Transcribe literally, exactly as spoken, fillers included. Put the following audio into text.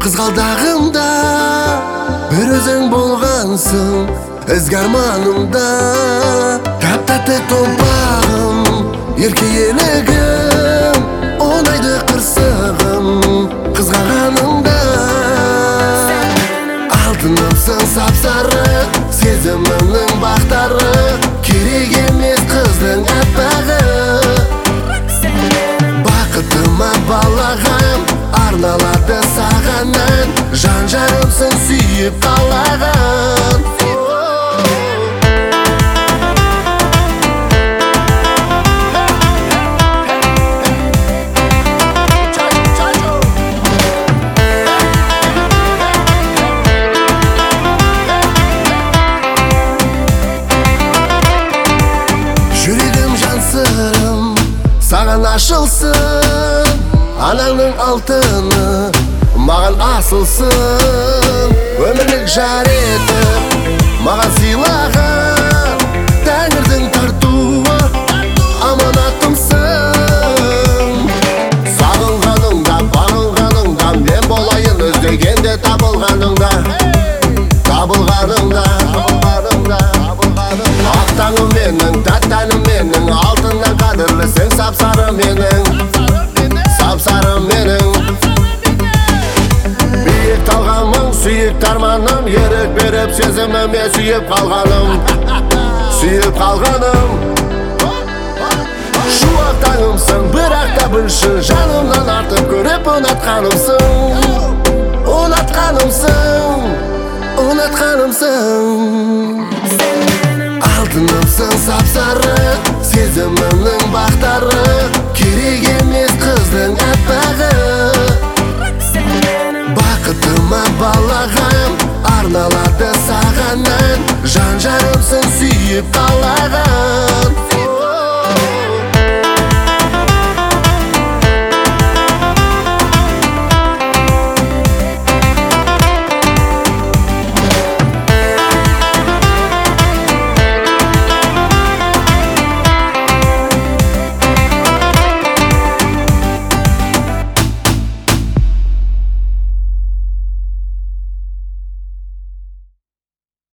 Қызғалдағымда бір өзің болғансың, ізгі арманымда тап-тәтті томпағым, ерке елігім, оңайды қырсығым. Қызғағанымда алтынымсың сап-сары, сезімімнің бақтары, керек емес қыздың аппағы. Бақытыма балағам, арналады сағаннан, жан жарымсың сүйіп қалаған. Жүрегім жансырым саған ашылсын, анаңның алтыны маған асылсын. Өмірлік жар етіп маған сыйлаған тәңірдің тартуы аманатымсың. Сағынғаныңда, бағынғаныңда, мен болайын іздегенде табылғаныңда, табылғаныңда, табылғаныңда. Ақ таңым менің, тәттәнім менің, алтыннан қадірлісің, сап-сары менің, сап-сары менің. Биік талғамың, сүйікті арманым, ерік беріп сезіміме сүйіп қалғаным, сүйіп қалғаным. Шуақ таңымсың, бірақ та білші, жанымнан артып көріп ұнатқанымсың, ұнатқанымсың, ұнатқанымсың. Алтынымсың сап-сары, сезімімнің бақтары, керек емес қыздың аппағы. Бақытыма балағам, арналады сағаннан, жан жарымсың сүйіп қалаған.